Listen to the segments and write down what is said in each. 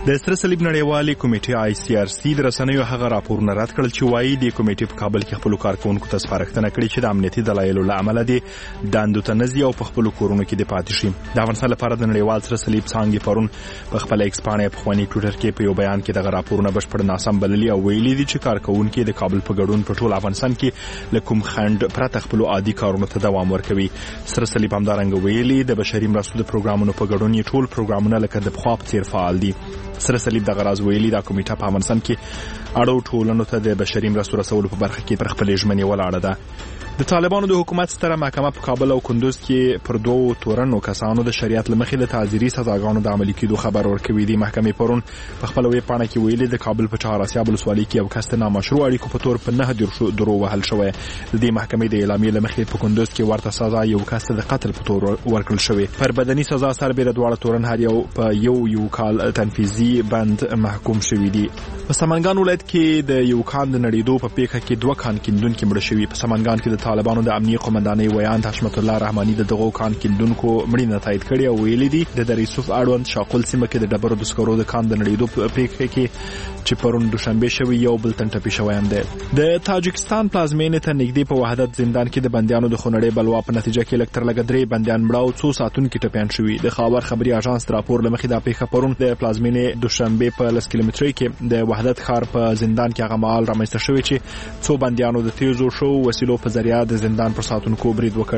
د سره صلیب نړیوالې کمیټې ICRC د رسنیو هغه راپورونه رد کړل چې وایي د کمیټې په کابل کې خپل کارکونکو ته سپارښتنه کړې چې د امنیتي دلایلو له امله د دندو ته نزي او په خپل کورونو کې د پاتې شي. د افغانستان لپاره د نړیوال سره صلیب څانګې پرون په خپل ایکس باندې په خواني ټویټر کې په یو بیان کې د راپورونه بشپړ ناسم بللي او ویلي دي چې کارکونکو د کابل په ګډون په ټول افغانستان کې لکم خند پرته خپل عادي کارونو ته دوام ورکوي. سره صلیب همدارنګه ویلي د بشري مرستو د پروګرامونو په ګډون یې ټول پروګرامونه لکه د بخوا په څیر فعال دي. سره صلیب د غراز ویلي د کمیټه په افغانستان کې اړو ټولنو ته د بشري مرستو رسولو په برخه کې پر خپل ژمنې ولاړه ده. د طالبانو د حکومت ستره محکمه په کابل او کندوز کې پر دوه تورنو کسانو د شریعت لمخې د تعزیري سزاګانو د عملي کېدو خبر ورکوي. د محکمې پرون په خپل ویب پاڼه کې ویلي د کابل په چهاراسیاب ولسوالۍ کې یو کس ته نامشروع اړیکو په تور په 9 درو وهل شوی. د محکمې د اعلامیې لمخې په کندوز کې ورته سزا یو کس ته د قتل په تور ورکړل شوی. پر بدني سزا سربېره دواړه تورن هر یو په یو کال تنفیذي بند محکوم شوی دي. په سمنګان ولایت کې د یو کان د نړیدو په پیښه کې 2 کان کیندونکو مړ شوي. په سمنګان کې د طالبانو د امنیه قومندانۍ ویاند حشمت الله رحماني دغه کان کیندونکو مړینه تایید کړې او ویلي دي د دریسوف اړوند شاقل سیمه کې د ډبرو د سکرو د کان د نړیدو په پیښه کې چې پرون دوشنبه شوی یو بل تن ټپي شوی هم دی. د تاجکستان پلازمینې ته نږدې په وحدت زندان کې د بندیانو د خونړۍ بلوا په نتیجه کې لکتر لګ 3 بندیان مړه او 2 ساتونکو ټپيان شوي. د خبر خبري اژانس راپور لمخې د پیښه پرون د پلازمینې دوشنبه په 10 کیلومترۍ کې د وحدت ښار په زندان کې هغه مال رامنځته شوی چې 2 بندیانو د تیزو شو وسیلو په ذریعہ د زندان پر ساتونکو برید وکړ.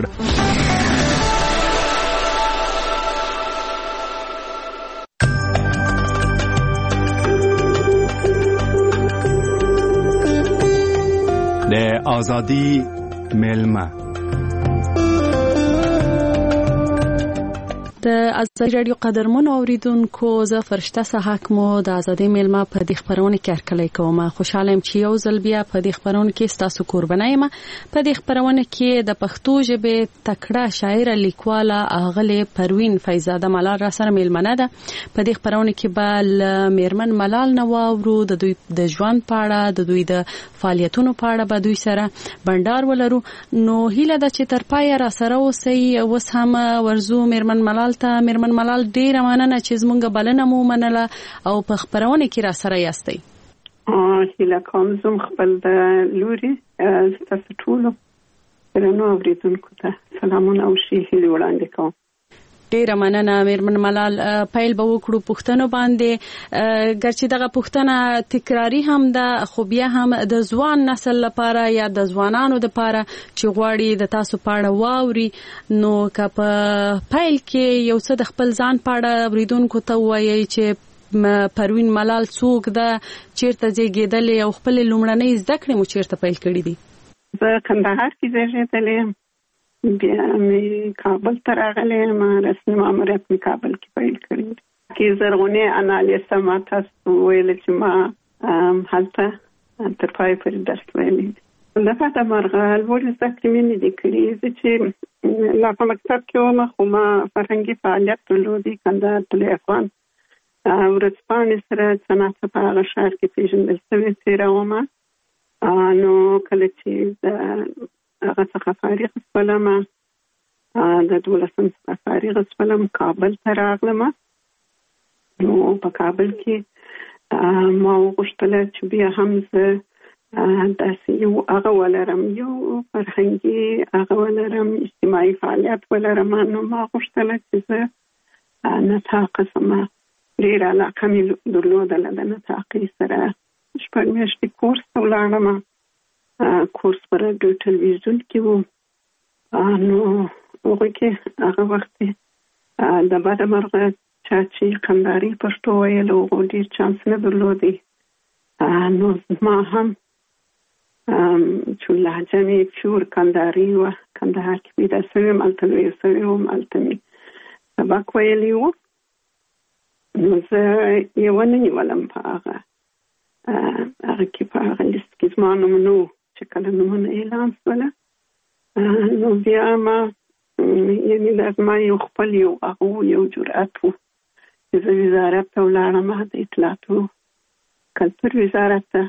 د آزادی ملما د ازادي رادیو قدرمن اوریدونکو زه فرشته صحاک مو د ازادي ملما په دې خبرونه کې هرکلی کوم. خوشاله يم چې یو ځل بیا په دې خبرونه کې تاسو قربانای یم. په دې خبرونه کې د پښتو ژبې تکړه شاعر لیکواله اغله پروین فیضزاده ملال را سره ملمنه ده. په دې خبرونه کې به میرمن ملال نواورو د دوی د ژوند په اړه د دوی د فعالیتونو په اړه به دوی سره بندر ولرو. نو هیله ده چې تر پای را سره اوسئ. اوس هم ورزو میرمن ملال ډیره مننه چې زمونږ بلنه مو منله او په خبرونه کې را سره یاستئ. هیله کوم زم خپل د لوري تاسو ټول نو اوریدونکو ته سلامونه او شي هیله وړاندې کوم. ډیره مننه میرمن ملال. پیل به وکړو پښتنو باندې ګرچې دغه پښتنه تکراری هم ده خو بیا هم د ځوان نسل لپاره یا د ځوانانو لپاره چې غواړي د تاسو پاړه واوري نو که په پیل کې یو څه د خپل ځان پاړه اوریدونکو ته وایي چې پروین ملال څوک ده چیرته زیږیدلې او خپل لومړنۍ زده کړې مو چیرته پیل کړې دي؟ زه کندهار کې زیږیدلې بیا می کابل ته راغلم. رسمي ماموریت می کابل کې پیل کړی. کې زرغونه انالیسه ما تاسو ویل چې ما هلته تر پای پورې درس ویلي. لکه مرغه ولې ذکر مې نه دی کړی چې لا په مکتب کې ومه خو ما فرهنګي فعالیت درلودي. کندهار تل افغان ورځپاڼې سره صنعت په هغه ښار کې پیژندل شوې تیره ومه. نو کله چې هغه څخه فارغ شولم د 12 څخه فارغ شولم کابل ته راغلم. نو په کابل کې ما وغوښتل چې بیا هم زه داسې یو هغه ولرم یو فرهنګي هغه ولرم اجتماعي فعالیت ولرم. نو ما غوښتل چې زه نطاق سم ډېره علاقه مې درلودله د نطاقي سره 6 میاشتې کورس ته ولاړم. کورس پر رادیو ټلویزیون کې وو. نو هغه کې هغه وخت د بعد مرغه چې کندهاري پښتو ویل او ډېر چانس نه درلودي. نو ما هم چې لهجه مې پیور کندهاري وه کندهار کې پیدا شوې مالته لوی شوې وم هلته مې سبق ویلی وو. نو زه یې ونه نیولم په هغه کې په هغه لیست کې زما نومونه چې کله نومونه اعلان شوله. نو بیا ما یعنې لازمه یو خپل یو جرأت و چې زه وزارت ته ولاړم د اطلاعاتو کلتور وزارت ته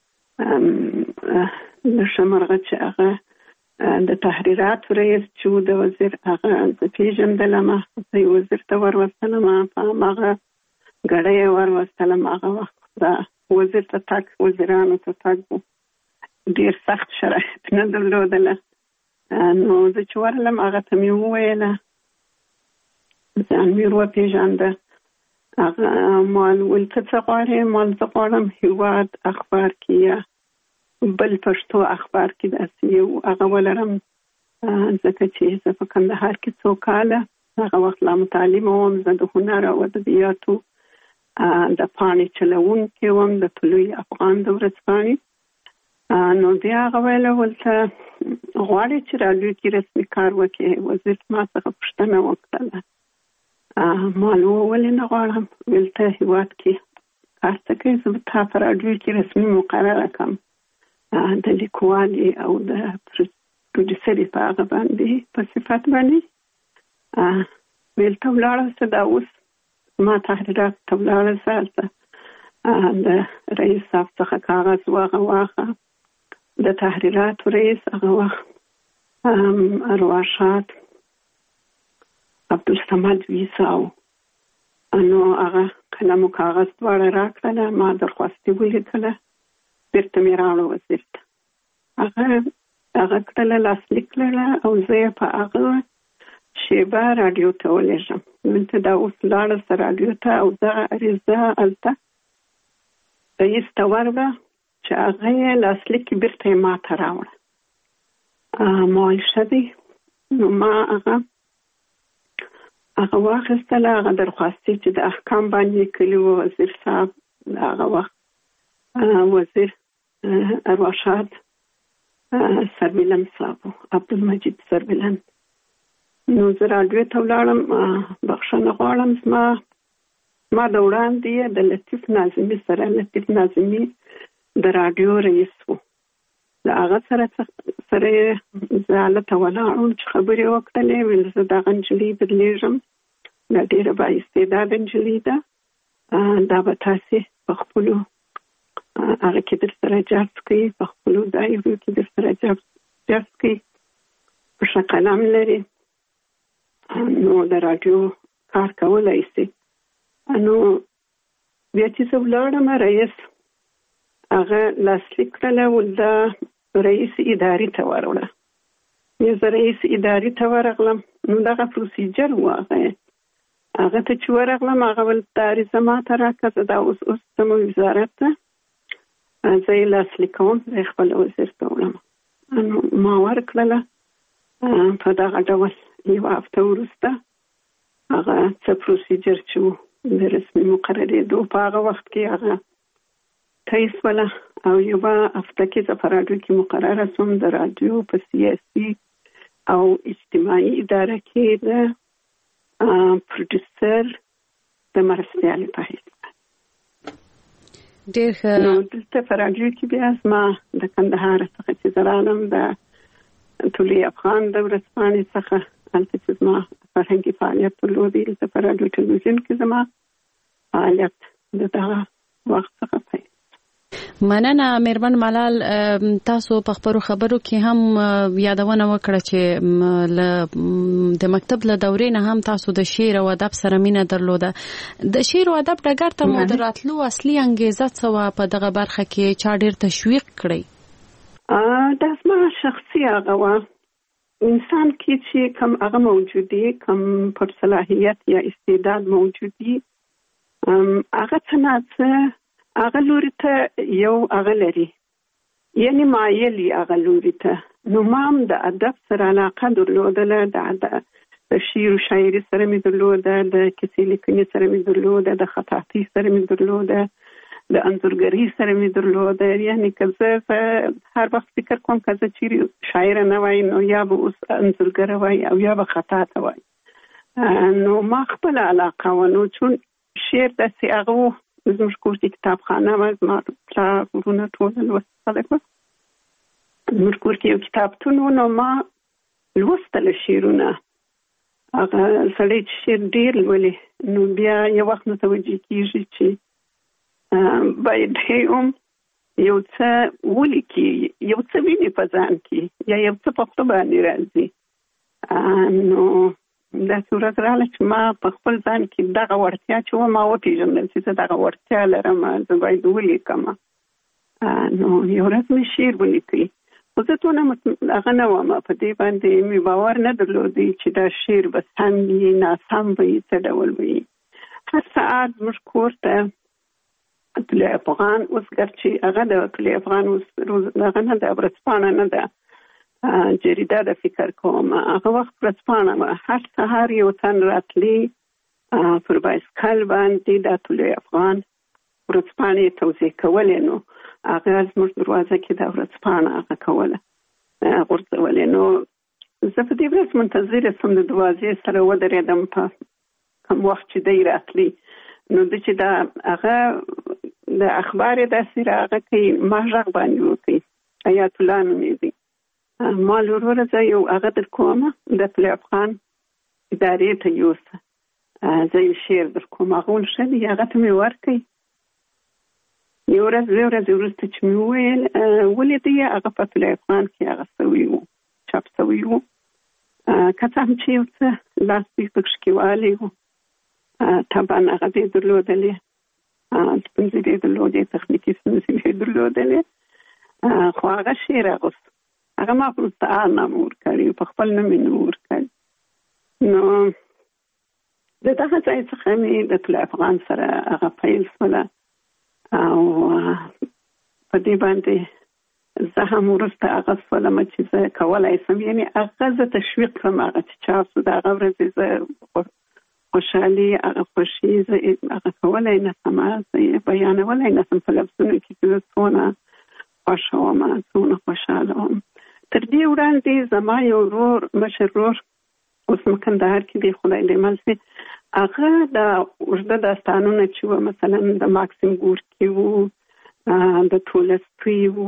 لشمرغه چې هغه د تحریراتو رئیس چې د وزیر هغه زه پیژندلم. زه وزیر ته وروستلم په هغه ګړی ورواستلم. هغه وخت دا وزیر ته تګ، وزیرانو ته تګ ډېر سخت شرایط نه درلودله. نو زه چې ورغلم هغه ته مې وویله، ځان مې وپېژانده. هغه مال ویل ته څه غواړې؟ مال زه غواړم هېواد اخبار کې یا بل پښتو اخبار کې داسې یو هغه ولرم، ځکه چې زه په کندهار کې څو کاله هغه وخت لا متعلمه وم. زه د هنر او ادبیاتو د پاڼې چلوونکې وم، د طلوع افغان د ورځپاڼې. نو بیا هغه ویله ولته غواړې چې راډیو کې رسمي کار وکړې؟ وزیر ما څخه پوښتنه وکړله. ما ولې نه غواړم؟ ویل ته هېواد کې کار څه کوې؟ زه به تا په راډیو کې رسمي مقرره کړم د لیکوالې او د پروډیوسرې په هغه باندې په صفت باندې. ویل ته ولاړه شه، دا اوس ما تحریرات ته ولاړه شه، هلته د رئیس صاحب څخه کاغذ واخه. د تحریراتو رئیس هغه وخت ارواښاد عبدالصمد ویساو. نو هغه قلم او کاغذ دواړه راکړله، ما درخواستي ولیکله، بیرته مې راوړه وزیر ته. هغه کړله، لاسلیک کړله او زه یې په هغه شیبه راډیو ته ولېږم. دلته دا اوس لاړه سه راډیو ته او دغه عریضه هلته رئیس ته ورغله چې هغه یې لاسلیک بیرته یې ما ته راوړه. ما ویل ښه دی. نو ما هغه واخیستله، هغه درخواستي چې د احکام باندې کلي و وزیر صاحب، هغه وخت وزیر ارواښاد سربیلن صاحب، عبدالمجید سربیلن. نو زه راډیو ته ولاړم، بخښنه غواړم، زما د وړاندې د لطیف ناظمي سره، لطیف ناظمي د راډیو رئیس و، د هغه سره زه هلته ولاړم چې خبرې وکړلې. ویل زه دغه نجلۍ درلېږم، دا ډېره بااستعداده نجلۍ ده، دا به تاسې په خپلو هغه کې در سره جذب کوي، په خپلو دایرو کې در سره جذب کوي، په ښه قلم لري، نو د راډیو کار کولی شي. نو بیا چې زه ولاړم، رئیس هغه لاسلیک کړله، دا رئیس ادارې ته ورغله. زه رئیس ادارې ته ورغلم، نو دغه پروسیجر و. هغه ته چې ورغلم، هغه ول دا عریضه ما ته راکړه، زه دا اوس ځم وزارت ته، زه یې لاسلیک کوم، زه یې خپل وزیر ته وړم. ما ورکړله. په دغه ډول یوه هفته وروسته هغه څه پروسیجر چې و د رسمي مقررېدو په هغه وخت کې هغه طی شوله، او یوه هفته کې زه په راډیو کې مقرره شوم، د راډیو په سیاسي او اجتماعي اداره کې د پروډیوسر د مرستیالې په حیث. ډېر ښه. نو دلته په راډیو کې بیا زما د کندهار څخه چې زه رالم، د طلوع افغان د ورځپاڼې څخه هلته چې زما فرهنګي فعالیت درلودی، دلته په راډیو ټلویزیون کې زما فعالیت د دغه وخت څخه پیل. مننه میرمن ملال. تاسو په خبرو کې هم یادونه وکړه چې د مکتب له دورې نه هم تاسو د شعر او ادب سره مینه درلوده. د شعر او ادب ډګر ته مو د راتلو اصلي انګیزه څه وه؟ په دغه برخه کې چا ډېر تشویق کړی؟ دا زما شخصي هغه وه، انسان کې چې کم هغه موجودي، کم پر صلاحیت یا استعداد موجودي، هغه څه نه څه هغه لوري ته یو هغه لري، یعنی مایل هغه لوري ته. نو ما هم د ادب سره علاقه درلودله، د شعر و شاعري سره مې درلوده، د کیسې لیکنې سره مې درلوده، د خطاطۍ سره مې درلوده، د انځورګرۍ سره مې درلوده. یعنی که زه هر وخت فکر کوم که زه چیرې شاعره نه وای، نو یا به اوس انځورګره وای او یا به خطاطه وای. نو ما خپل علاقه و. نو چون شعر داسې هغه و، زموږ کور کې کتابخانه وه، زما پلار ورونه ټول لوست خلک وه، زموږ کور کې یو کتابتون و. نو ما لوستله شعرونه. هغه سړی چې شعر ډېر لولي، نو بیا یو وخت متوجه کېږي چې باید هم یو څه ولیکي، یو څه ویني په ځان کې، یا یو څه په خپله باندې راځي. نو داسې ورځ راغله چې ما په خپل ځان کې دغه وړتیا چې وه ما وپېژندل چې زه دغه وړتیا لرم، زه باید ولیکم. نو یو ورځ مې شعر ولیکئ، خو زه دونه هغه نه وم، په دې باندې مې باور نه درلودی چې دا شعر به سم وي ناسم به وي څه ډول وي. هر ساعت زموږ کور ته طلوع افغان، اوس ګرچې هغه د طلوع افغان اوس هغه نه ده، ورځپاڼه نه ده، جریده د فکر کوم، هغه وخت ورځپاڼه وه. هر سهار یو تن راتلی پر بایسکل باندې د طلوع افغان ورځپاڼې یې توزیع کولې، نو هغه زموږ دروازه کې د ورځپاڼه هغه کوله غورځولې. نو زه په دې ورځ منتظره سوم د دروازې سره ودرېدم په کوم وخت چې دی راتلی. نو د چې دا هغه د اخبار داسې راغه کوي، ما غږ باندې وکړي، حیات الله نومېږي. ما وروره زه یو هغه در کومه د طلوع افغان ادارې ته یوسه، زه یو شعر در کوم، هغه ښه دی، هغه ته مې ورکړئ. یو ورځ دوه ورځې وروسته چې مې وویل ولې دی هغه په طلوع افغان کې هغه سوي وو، چاپ سوي وو، که څه هم چې یو څه لاس دوی پکښې کې والی وو، طبعا هغه دې درلودلې، ستونزې دې درلودې، تخنیکي ستونزې دې درلودلې، خو هغه شعر اغوست، هغه ما په مستعار نام ورکړی، په خپل نوم یې نه ورکړی. نو د دغه ځای څخه مې د طلوع افغان سره هغه پیل شوله، او په دې باندې زه هم وروسته هغه شولم چې زه کولی شم، یعنې هغه زه تشویق کړم، هغه چې چاپ شو د هغه ورځې زه خوشحالي، هغه خوښي زه هغه کولی نه شم، زه یې بیانولی نه شم په لفظونو کې چې زه څونه خوښه وم، څونه خوشحاله وم. تر دې وړاندې زما یو ورور، مشر ورور، اوس کندهار کې دی، خدای دې مل شي، هغه د اوږده داستانونه چې وه، مثلا د ماکسیم ګورکي وو، د تولستوی وو،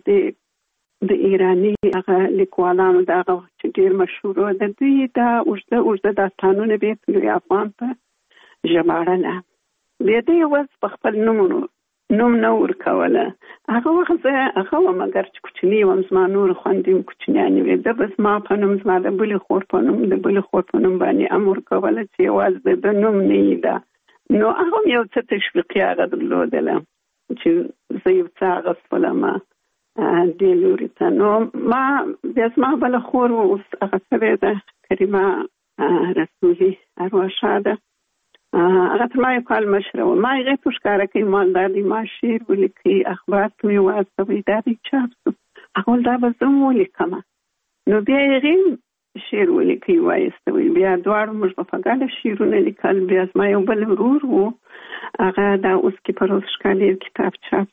د ایراني هغه لیکوالانو د هغه وخت چې ډېر مشهور وو، د دوی دا اوږده داستانونه به یې طلوع افغان ته ژباړله. بیا دې یوازې په خپل نوم نه ورکوله. هغه وخت زه هغه وم، اګر چې کوچني وم، زما نور خویندې هم کوچنیانې وې، ده به زما په نوم، زما د بلې خور په نوم، د بلې خور په نوم باندې هم ورکوله چې یوازې د نوم نه یې ده. نو هغه هم یو څه تشویقي هغه درلودله چې زه یو څه اغوستلم دې لوري ته. نو ما بیا زما بله خور اوس هغه شوې ده، کریمه رسولي ارواښاده، هغه تر ما یو کال مشره وه. ما هغې ته ښکاره کوي، ما دا دی ما شعر ولیکئ، اخبار ته مې واستوئ، دا دی چاپ شو، هغه ویل دا به زه هم ولیکم. نو بیا هغې شعر ولیکئ وایستوئ، بیا دواړو موږ به په ګډه شعرونه لیکل. بیا زما یو بل ورور و، هغه دا اوس کې په روز ښکالي کتاب چاپ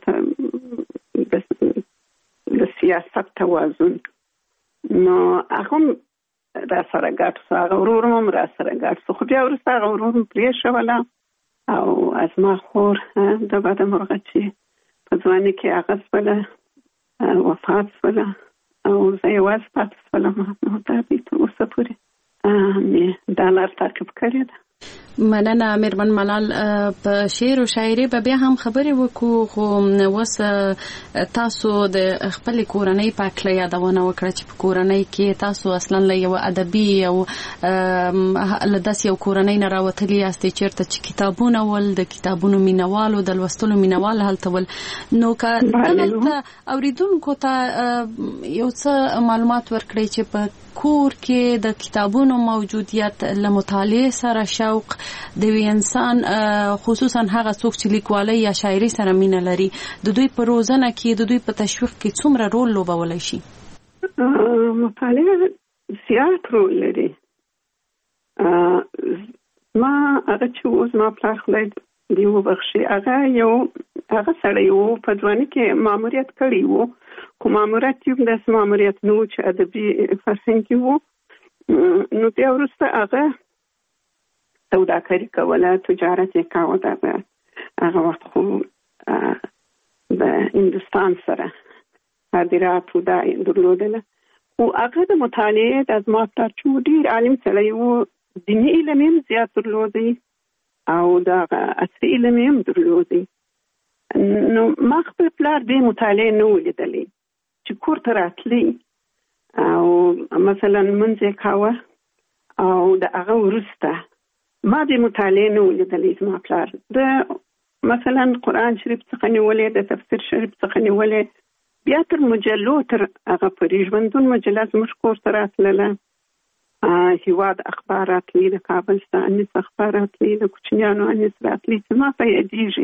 شو د سیاست توازن، نو هغه هم را سره ګډ شو، هغه ورور هم را سره ګډ شو. خو بیا وروسته هغه ورور هم پرېښوله، او زما خور د بده مرغه چې په ځوانۍ کې هغه شوله، وفات شوله، او زه یوازې پاتې شولم. نو دا دی تر اوسه پورې مې دا لار تعقیب کړې ده. مننه میرمن ملال. په شعر او شاعري به بیا هم خبرې وکړو، خو اوس تاسو د خپل کورنۍ په اړه یادونه وکړه چې په کورنۍ کې تاسو اصلا له یو ادبي او له داسې یو کورنۍ نه راوتلي یاستئ چېرته چې کتابونه ول، د کتابونو مینوالو، د لوستلو مینوال هلته ول. نو که دلته اوریدونکو ته یو څه معلومات ورکړئ چې په کور کې د کتابونو موجودیت له مطالعې سره شوق د یو انسان، خصوصا هغه څوک چې لیکوالۍ یا شاعري سره مینه لري، د دوی په روزنه کې، د دوی په تشویق کې څومره رول لوبولی شي؟ مطالعه زیات رول لري. ما هغه چې اوس ما پلار خدای دې وبخښي، هغه سړی و، په ځوانۍ کې ماموریت کړی و، خو ماموریت یو داسې ماموریت نه و چې ادبي فرهنګي و. نو بیا وروسته هغه سوداګري کوله، تجارت یې کاوه. د هغه وخت خو د هندوستان سره صادرات دا درلودله، خو هغه د مطالعې د زما پلار چې ډېر عالم سړی و، دیني علم یې هم زیات درلودی او د عصري علم یې هم درلودی. نو ما خپل پلار دې مطالعې نه ولیدلې چې کور ته راتلی او مثلا منځ یې کاوه او د هغه وروسته ما د مطالعې نه ولیدلې زما پلار د مثلا قرآن شریف څخه نیولې د تفسیر شریف څخه نیولې بیا تر مجلو تر هغه پورې ژوندون مجله زموږ کور ته راتلله، هیواد اخبار راتلی، د کابل څخه انیس اخبار راتلی، د کوچنیانو انیس راتلی چې ما په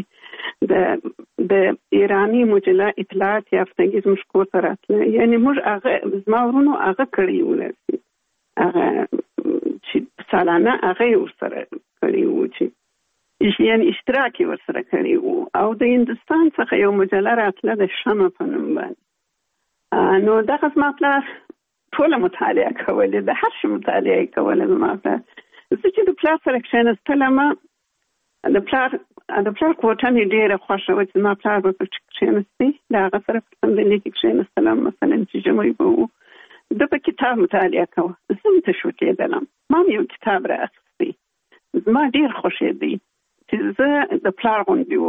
یادېږي د ایرانی مجله اطلاعات یافتګي زموږ کور ته راتله. یعنې موږ هغه زما ورونو هغه کړي ولرسي، هغه چې سالانه هغه ورسره کړي وو، چې یعنې اشتراک یې ورسره کړي وو. او د هندوستان څخه یو مجله راتله د شمع په نوم باندې. نو دغه زما پلار ټوله مطالعه کولې، د هر شي مطالعه کولې زما پلار. زه چې د پلار سره کښېنستلم، د پلار کوټه مې ډېره خوښه وه چې زما پلار به پکې کښېنستي، د هغه سره په صندلۍ کې کښېنستلم. مثلا چې ژمی به و ده په کتاب مطالعه کوه، زه هم تشویق کېدلم، ما هم یو کتاب را اخیستی. زما ډېر خوښېدی چې زه د پلار غوندې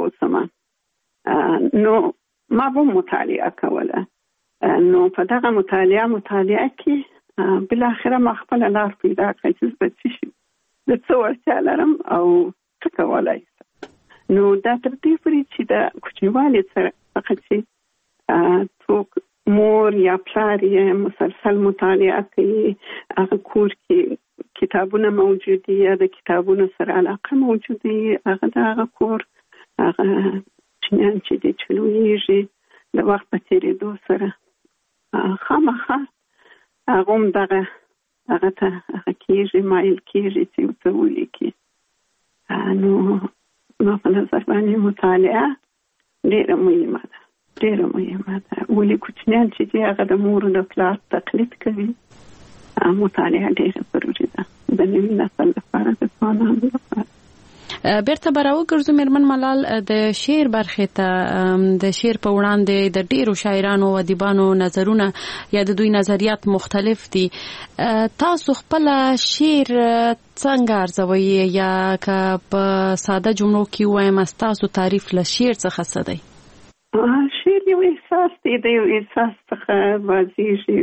واوسم. نو ما به مطالعه کوله. نو په دغه مطالعه کې بالاخره ما خپله لار پیدا کړه چې زه به څه شي، د څه وړتیا لرم او څه کولی شم. نو دا تر دې پورې چې د کوچنیوالي څخه چې څوک مور یا پلار یې مسلسل مطالعه کوي، هغه کور کې کتابونه موجود دي یا د کتابونو سره علاقه موجود دي، هغه د هغه کور هغه چنیان چې دي چې لویږي د وخت په تېرېدو سره خامخا هغه هم هغه ته هغه کېږي، مایل کېږي چې یو څه ولیکي. نو ما په نظر باندې مطالعه ډېره مهمه ده، ډېره مهمه ده. ولې کوچنیان چې دي هغه د مور د پلار تقلید کوي. مطالعه ډېره ضروري ده د نوي نسل لپاره، د ځوانانو لپاره. بیرته به راوګرځو مېرمن ملال د شعر برخې ته. د شعر په وړاندې د ډېرو شاعرانو او ادیبانو نظرونه یا د دوی نظریات مختلف دي. تاسو خپل شعر څنګه ارزوئ یا که په ساده جملو کې ووایم تاسو تعریف له شعر څخه څه دی؟ شعر یو احساس دی، د یو احساس څخه واضحېږي.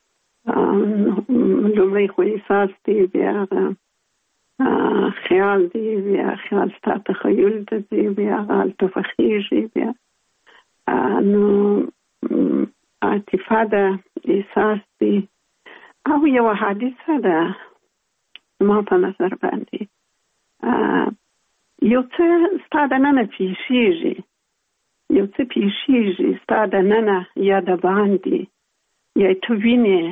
لومړی خو احساس دی، بیا خیال دی، بیا خیال ستا تخیل دی، بیا هلته فخیږي، بیا نو عاطفه ده، احساس دی، او یو حادثه ده ما په نظر باندې. یو څه ستا دننه پیښیږي، یو څه پیښیږي ستا دننه یا د باندې یا ته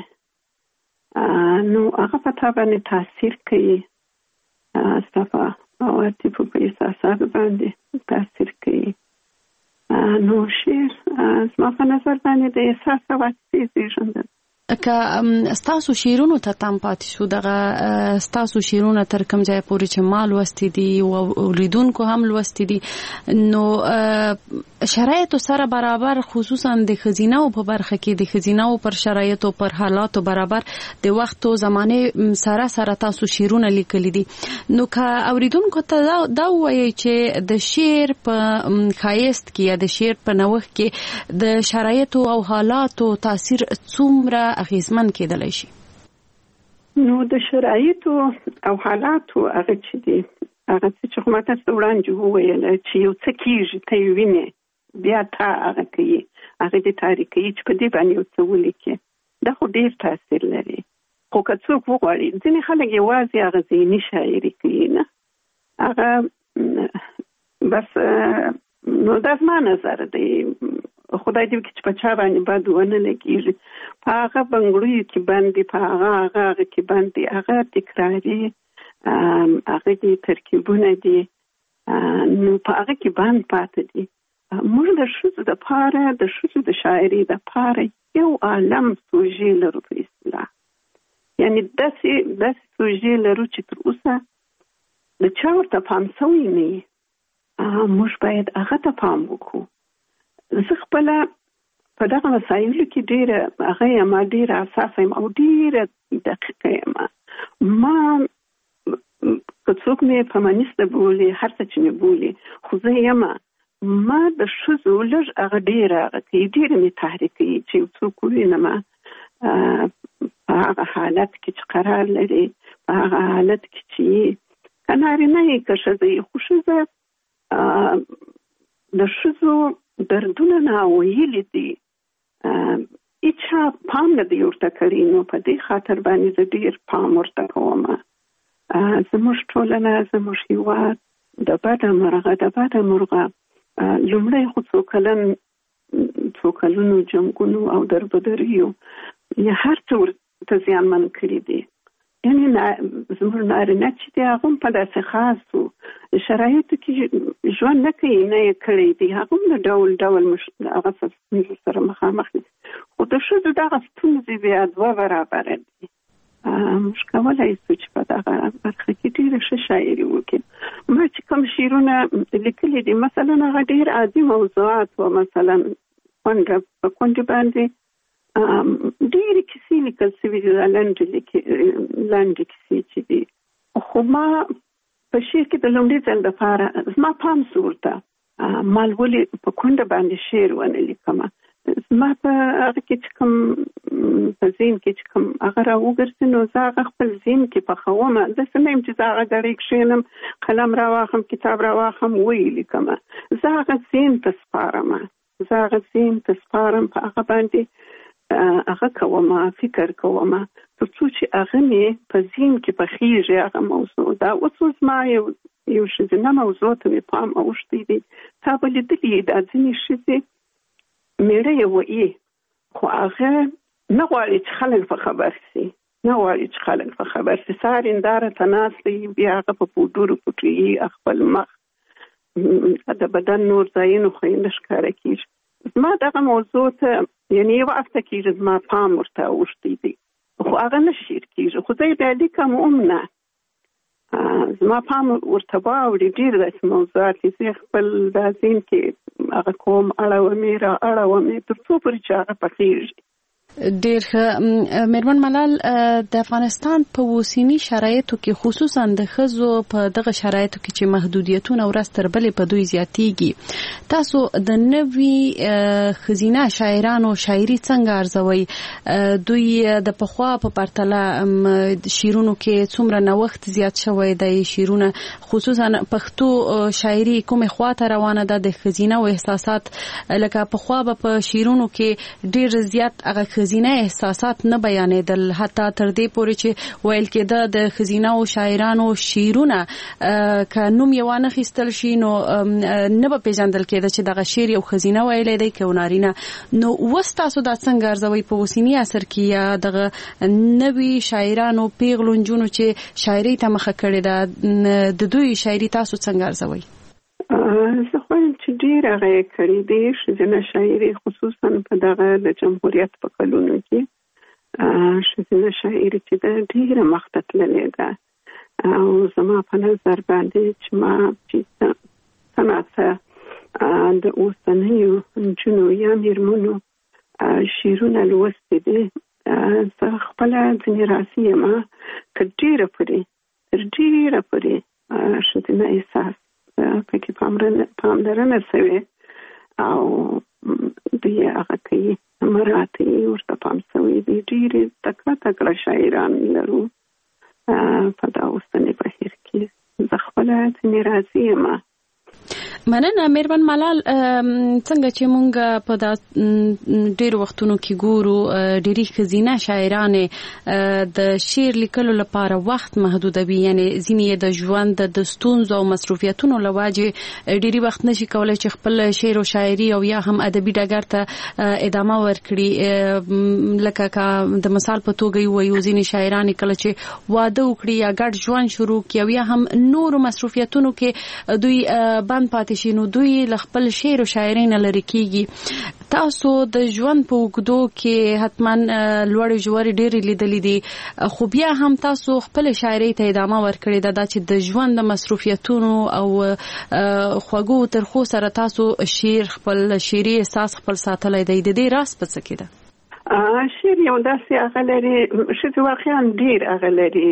وینې، نو هغه په تا باندې تاثیر کوي، ستا په عواطفو په احساساتو باندې تاثیر کوي. نو شعر زما په نظر باندې د احساس او عاطفې زېږنده. که ستاسو شعرونو ته تم پاتې شو، دغه ستاسو شعرونه تر کوم ځای پورې چې ما لوستي دي او لیدونکو هم لوستي دي، نو شرایطو سره برابر، خصوصا د ښځینه‌و په برخه کې د ښځینه‌و پر شرایطو پر حالاتو برابر د وخت او زمانې سره تاسو شعرونه لیکلي دي. نو که اوریدونکو ته دا ووایي چې د شعر په ښایست کې یا د شعر په نوښت کې د شرایطو او حالاتو تاثیر څومره اغیزمن کېدلی شي؟ نو د شرایطو او حالاتو هغه چې دي، هغه چې خو ما تاسو وړاندې وویل چې یو څه کېږي، ته یې وینې، بیا تا هغه کوي، هغه دې تاریخ کوي چې په دې باندې یو څه ولیکي. دا خو ډېر تاثیر لري. خو که څوک وغواړي، ځینې خلک یوازې هغه ذهني شاعري کوي، نه هغه بس. نو دا زما نظر دی، خدای دې وکړي چې په چا باندې بد ونه لګېږي. په هغه بنګړیو کې بند دي، په هغه کې بند دي، هغه تکراري، هغه دې ترکیبونه دي، نو په هغه کې بند پاتې دي. موږ د ښځو دپاره، د ښځو د شاعري دپاره یو عالم سوژې لرو په اصطلاح. یعنې داسې سوژې لرو چې تر اوسه د چا ورته پام سوی نه وي. موږ باید هغه ته پام وکړو. زه خپله په دغه مسایلو کې ډېره حساسه یم او ډېره دقیقه یم. ما که څوک مې فمینیسته بولي، هر څه چې مې بولي، خو زه یم ما د ښځو لږ هغه ډېره هغه کوي، ډېره مې تحریک کوي چې یو څوک ووینم په هغه حالت کې چې قرار لري، هغه حالت کې چې کنارینه یې که ښځه یې خو ښځه د ښځو دردونه ناویلي دي هیچا پام نه دی ورته کړی نو په دې خاطر باندې زه ډېر پام ورته کوم زموږ ټولنه زموږ هېواد د بده مرغه لومړی خو څو کلونو جنګونو او دربدریو یا هر څه ورته زیانمن کړي دي یعنې زموږ نارینه چې دی هغه هم په داسې خاصو شرایطو کې ژوند نه کوي نه یې کړی دی هغه هم د ډول هغه ستونزو سره مخامخ دي خو د ښځو دغه ستونزې بیا دوه برابره دي موږ کولی شو چې په دغه برخه کې ډېره ښه شاعري وکړو ما چې کوم شعرونه لیکلي دي مثلا هغه ډېر عادي موضوعات و مثلا په کونډې باندې ډېرې کیسې لیکل شوي دي لنډې کیسې چې دي خو ما په شعر کې د لومړي ځل دپاره زما پام شو ورته ما ولې په کونډه باندې شعر ونه لیکمه زما په هغه کې چې کوم په ذهن کې چې کوم هغه راوګرځي نو زه هغه خپل ذهن کې پخومه داسې نه یم چې زه هغه ګړۍ کښېنم قلم راواخلم کتاب راواخلم ویې لیکمه زه هغه ذهن ته سپارم په هغه باندې هغه کومه فکر کومه تر څو چې هغه مې په ذهن کې پخېږي هغه موضوع دا اوس زما یو ښځینه موضوع ته مې پام اوښتی دی تا به لیدلي دا ځینې ښځې میړه یې وایي خو هغه نه غواړي چې خلک په خبر شي سهار هنداره ته ناست دی بیا هغه په پوډرو پټوي خپل مخ د بدن نور ځایونو خو یې نه ښکاره کېږي زما دغه موضوع ته یعنې یو هفته کېږي زما پام ورته اوښتی دی خو هغه نه شعر کېږي خو زه یې بیا لیکم هم نه زما پام ورته واوړي ډېر داسې موضوعات دي زه خپل دا ذهن کې هغه کوم اړومې تر څو پورې چې هغه پخېږي ډېر ښه میرمن ملال د افغانستان په اوسني شرایطو کې خصوصا د ښځو په دغه شرایطو کې چې محدودیتونه ورځ تر بلې په دوی زیاتېږي تاسو د نوي ښځینه شاعرانو شاعري څنګه ارزوئ دوی د پخوا په پرتله شعرونو کې څومره نوښت زیات شوی دی شعرونه خصوصا پښتو شاعري کومې خواته روانه ده د ښځینه احساسات لکه پخوا به په شعرونو کې ډېر زیات هغه ښځینه احساسات نه بیانېدل حتی تر دې پورې چې ویل کېده د ښځینه او شاعرانو شعرونه که نوم یې وانه خیستل شي نو نه به پیژندل کېده چې دغه شعر یو ښځینه ویلی دی که نارینه نو اوس تاسو دا څنګه ارزوئ په اوسني عصر کې یا دغه نوي شاعرانو پیغلو نجونو چې شاعرۍ ته مخه کړې ده د دوی شاعري تاسو څنګه ارزوئ زه خوایم چې ډېر هغه یې کړي دي ښځینه شاعري خصوصا په دغه د جمهوریت په کلونو کې ښځینه شاعري چې ده ډېره مخته تللې ده او زما په نظر باندې چې ما چې څه ناڅه د اوسنیو نجونو یا میرمنو شعرونه لوستي دي زه خپله ځینې راسي یم که ډېره پورې ښځینه احساس پکې پاملرنه شوې او دوی هغه کوي مراعات یې ورته پام شوی دی ډېرې تکړه شاعران لرو په دا اوسني بهیر کې زه خپله ځینې راضي یم مننه میرمن ملال څنګه چې مونږ په دا ډېر وختونو کې ګورو ډېری ښځینه شاعرانې د شعر لیکلو لپاره وخت محدودوي یعنی ځینې د ژوند د ستونزو او مصروفیتونو له وجې ډېری وخت نشي کولی چې خپل شعر او شاعري او یا هم ادبي ډګر ته ادامه ورکړي لکه د مثال په توګه وایو ځینې شاعرانې کله چې واده وکړي یا ګډ ژوند شروع کړي او یا هم نورو مصروفیتونو کې دوی بند پاتې شي نو دوی له خپل شعر او شاعري نه لرې کېږي تاسو د ژوند په اوږدو کې حتما لوړې ژورې ډېرې لیدلې دي خو بیا هم تاسو خپل شاعري ته ادامه ورکړې ده دا چې د ژوند د مصروفیتونو او خوږو ترخو سره تاسو خپل شعري احساس خپل ساتلی دی د دې راز په څه کې ده شعر یو داسې هغه لري ښځې واقعا ډېر هغه لري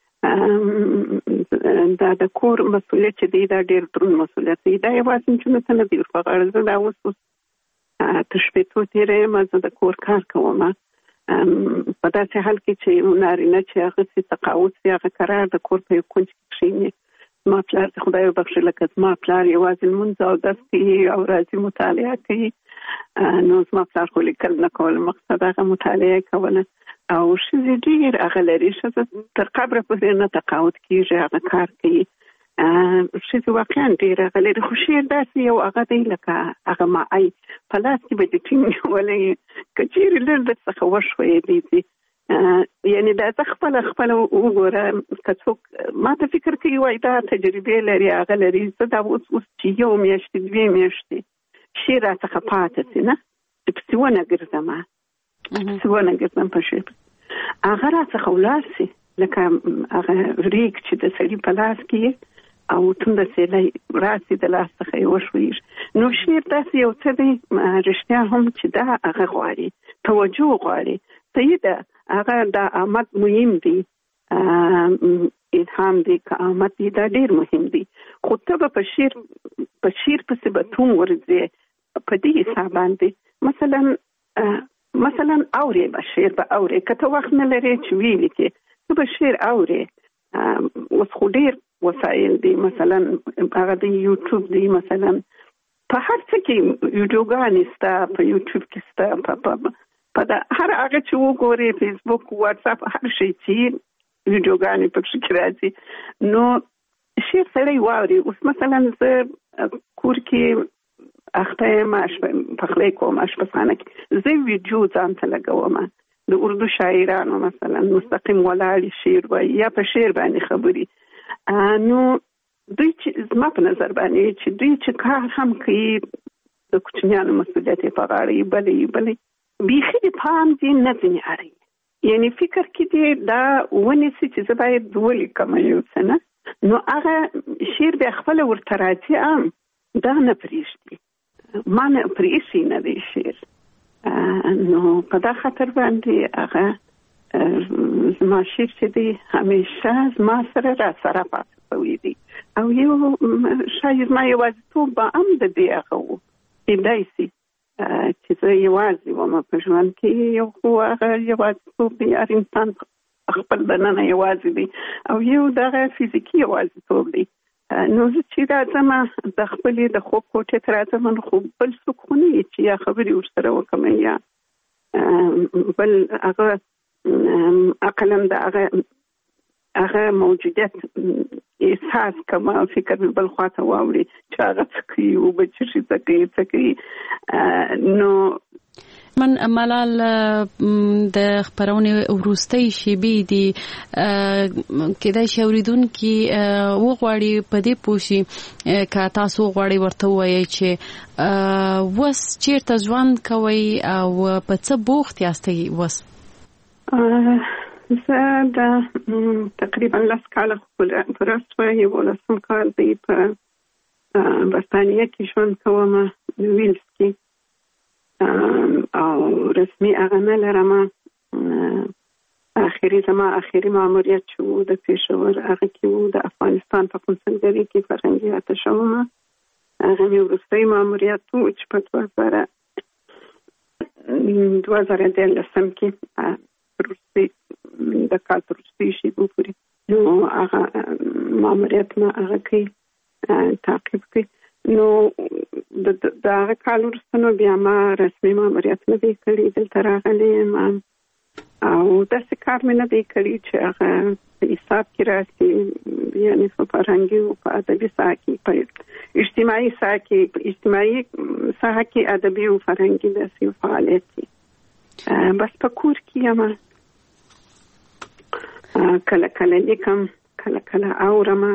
دا د کور مسؤلیت چې دی دا ډېر دروند مسؤلیت دی دا یوازې نجونو ته نه دی ورپه غاړه زه دا اوس تر شپېتو تېره یم زه د کور کار کوم په داسې حال کې چې نارینه چې هغه سي تقاعد سي هغه قرار د کور په کونج کې کښیني. ما پلار د خدای وبخښي لکه ما پلار یوازې لمونځ او درس کوي او راځي مطالعه کوي. نو زما پلار خو لیکل نه کول، مقصد هغه مطالعه کوله. او ښځې ډېر هغه لري، ښځه تر قبره پورې نه تقاعد کېږي، هغه کار کوي. ښځې واقعا ډېر هغه لري. خو شعر داسې یو هغه دی لکه هغه معی په لاس کې به دې ټینګ نیولی که چېرې لږ درڅخه وشویېدی دي. یعنې دا ته خپله وګوره، که څوک ما ته فکر کوي وایي دا تجربې لري هغه لري، زه دا اوس چې 1 میاشتې 2 میاشتې شعر راڅخه پاتې سي نه چې پسې ونه ګرځم په شعر هغه راڅخه ولاړ سي لکه هغه ریګ چې د سړي په لاس کې او تونده سیلی راسي د لاس څخه یې وشویږي. نو شعر داسې یو څه دی رښتیا هم چې دا هغه غواړي توجه غواړي. صحیح ده، هغه دا آمد مهم دی، الهام دی که آمد دی دا ډیر مهم دی. خو ته به په شعر پسې به توم ورځې په دې حساب باندې مثلا اورې به شعر به اورې، که ته وخت نه لرې چې ویلې کې ته به شعر اورې. اوس خو ډیر وسایل دی، مثلا هغه د یوټیوب دی، مثلا په هر څه کې ویډیوګانې سته، په یوټیوب کې سته، په هر هغه چې وګورې فیسبوک واتساپ هر شي چې ویډیوګانې پکې راځي. نو شعر سړی واوري. اوس مثلا زه کور کې اخته یم پخلی کوم اشپزخانه کې، زه ویډیو ځان ته لګوم د اردو شاعرانو مثلا مستقیم ولاړې شعر وایي یا په شعر باندې خبري. نو دوی چې زما په نظر باندې چې دوی چې کار هم کوي د کوچنیانو مسؤلیت یې په غاړه یې بلې بیخي د پام دې نه ځینې اړوي. یعنې فکر کې دې دا ونیسي چې زه باید ولیکم یو څه نه، نو هغه شعر بیا خپله ورته راځي دا نه پرېږدي، ما نه پرېښي نه دی شعر. نو په دا خاطر باندې هغه زما شعر چې دی همیشه زما سره راسره پاتې شوی دی. او یو شاید ما یوازیتوب به هم د دې هغه و کېدای شي چې زه یوازې وم په ژوند کې. یو خو هغه یوازیتوب دی، هر انسان خپل دننه یوازې دی، او یو دغه فزیکي یوازیتوب دی. نو زه چې راځم د خپلې د خوب کوټې ته راځم، نو خو بل څوک خو نه وي چې یا خبرې ورسره وکړم یا بل هغه عقلاً د هغه موجودیت احساس کوم، فکر مې بل خواته واوړي چې هغه څه کوي او به څه کوي. نو من ملال د خبرونه وروستۍ شیبې دي کېدای شي اوریدونکي وغواړي په دې پوښي که تاسو غواړي ورته وایي چې وس چیرته ژوند کوي او په څه بوخت یاستئ. وس زه د تقریبا 10 کاله پوره شوه، 11 کال دی په برطانیه کې ژوند کوم، ویلز کې، او رسمي هغه نه لرم. زما آخري ماموریت چې و د پېښور هغه کې و د افغانستان په قونسلګرۍ کې فرهنګي اتشه وم. هغه مې وروستی ماموریت و چې په 2013 کې د کال تر وروستۍ شېبو پورې نو هغه ماموریت ما هغه کوي تعقیب کوي. نو د هغه کال وروسته نو بیا ما رسمي ماموریت نه دی کړی، دلته راغلی یم او داسې کار مې نه دی کړی چې هغه په حساب کې راسي، یعنې په فرهنګي او په ادبي ساحه کې، په اجتماعي ساحه کې ادبي او فرهنګي داسې فعالیت دی. بس په کور کې یم، کله کله لیکم، کله کله اورم.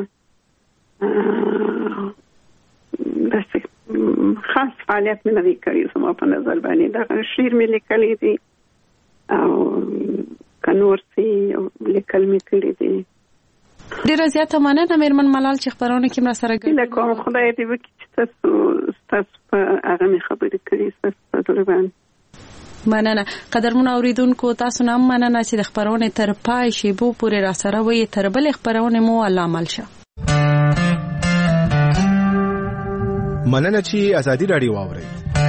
داسې خاص فعالیت مې نه دی کړی زما په نظر باندې. دغه شعر مې لیکلی دی او که نور څه لیکل مې کړي دي. ډېره زیاته مننه مېرمن ملال چې خپرونه کې مرسته هیله کوم خدای دې وکړي چې ستاسو په هغه مې خبرې کړي، ستاسو په زړه باندې. مننه. قدرمنو اوریدونکو، تاسو نه مننه چې د خپرونې تر پای شیبو پورې راسره وئ. تر بلې خپرونې مو الله عمل شه. مننه چې ازادي راډیو واورئ.